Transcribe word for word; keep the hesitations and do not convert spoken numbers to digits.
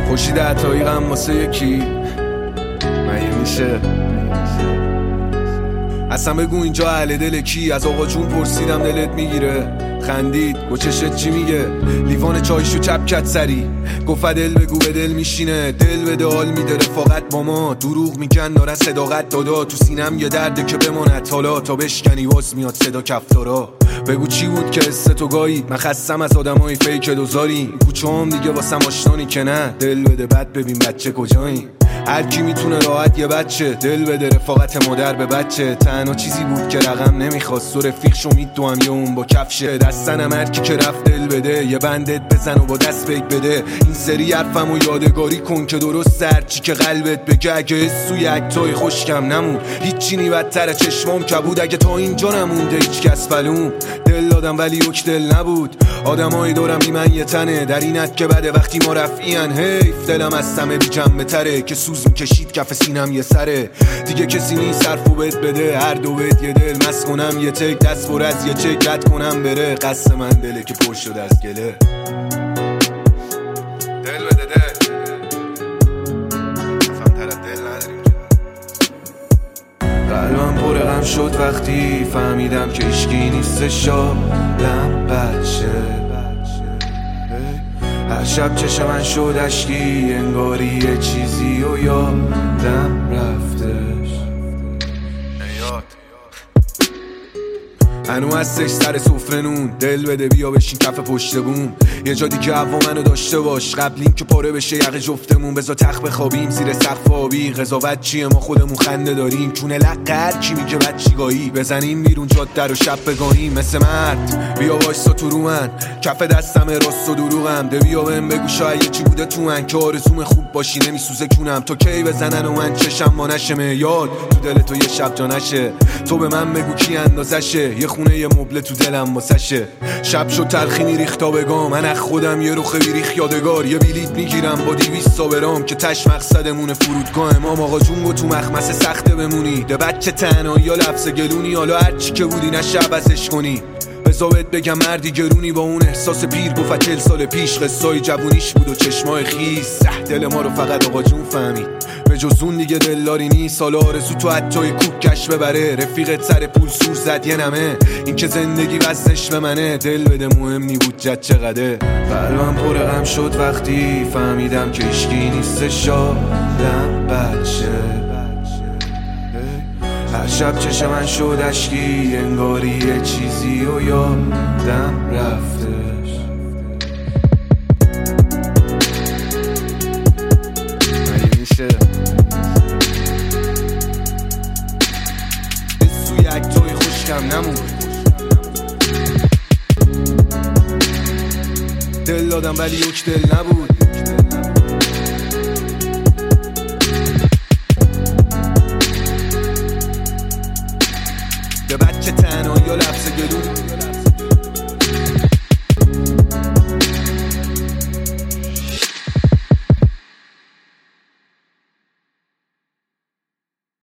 خوشی ده تایی غم واسه یکی مگه میشه؟ اصلا بگو اینجا اهل دل کی؟ از آقا جون پرسیدم دلت میگیره؟ خندید گوچشت چی میگه؟ لیوان چایشو چپ کت سری گفت دل بگو به دل میشینه، دل به دل میده رفاقت با ما، دروغ میگن دارن صداقت دادا، تو سینم یه درده که بماند حالا تا بشکنی واس میاد صدا کفتارا. بگو چی بود که حس تو گایی؟ من خستم از آدمای فیک دوزاری، کوچه هم دیگه واسم آشنانی که نه، دل بده بد ببین بچه کجایی. هر کی میتونه راحت یه بچه دل بده رفاقت مادر به بچه، تنها چیزی بود که رقم نمیخواست و رفیق شمید تو هم یه اون با کفشه، دستنم هر کی که رفت دل بده یه بندت بزن و با دست بگ بده، این سری حرفم و یادگاری کن که درست هرچی که قلبت بگه، اگه سوی اکتای خوشکم نمون هیچی نی بدتر چشمام کبود، اگه تا اینجا نمونده هیچ کس فلوم، دل دادم ولی یک دل نبود، آدمای دورم بی من یه تنه، در اینت که بده وقتی ما رفعین، حیف دلم از سمه بی جنبه تره که سوز میکشید کف سینم یه سره، دیگه کسی نیست حرفو بهت بده، هر دو بهت یه دل مست کنم یه تک دست پر از یه چک رد کنم بره، قصد من دله که پر شده از گله، دل بده دل افهم تر دل نداریم که قلبم پر غم شد وقتی فهمیدم که عشقی نیست شالم بچه، هر شب چشم من شد عشقی انگاری یه چیزی و یادم رفتش نیاد هنو هستش سر سفره نون، دل بده بیا بشین کف پشت بوم، یه جا دیگه هوا منو داشته باش قبل این که پاره بشه یقه جفتمون، بذار تخت بخوابیم زیر سقف آبی، قضاوت چیه ما خودمون خنده داریم، چونه لقر کی میگه بچیگاهی، بزنیم بیرون جاده رو شب بگاهیم مثل مرد، بیا وایسا تو رو من کف دستم راست و دروغم، ده بیا بهم بگو شاید یه چی بوده تو من که آرزوم خوب باشی نمیسوزه کونم، تو کی بزنن و من چشم ما نشه یاد تو دل تو یه شب جا نشه، تو به من بگو کی اندازشه، یه خونه یه مبل تو دلم واسشه، شب شد تلخینی ریختا بگام، من از خودم یه رخ بیریخ یادگار، یه بلیط میگیرم با دیویست تا برام که تش مقصدمونه فرودگاه امام آقا جون گو تو مخمسه سخته بمونی، ده بچه تنهایی یا لفظ گلونی، حالا هرچی که بودی نشه عوضش کنی، بذارت بگم مردی گرونی با اون احساس پیر گفت چل سال پیش قصای جوونیش بود و چشمای خیس، دل ما رو فقط آقا جون فهمید، به جز اون دیگه دلداری نیست، حالا آرزو تو حتی کوک کش ببره، رفیقت سر پول سور زد یه نمه، این که زندگی وزنش به منه، دل بده مهم نی بود جد چقدره، قلبم پر غم شد وقتی فهمیدم که عشقی نیست شالم بچه، هر شب چشم من شد عشقی انگاری یه چیزی و یادم رفتش مگه میشه؟ سوی اکتای خوشکم نمون، دل دادم ولی یک دل نبود، به بچه تنهایی یا لفظ گلون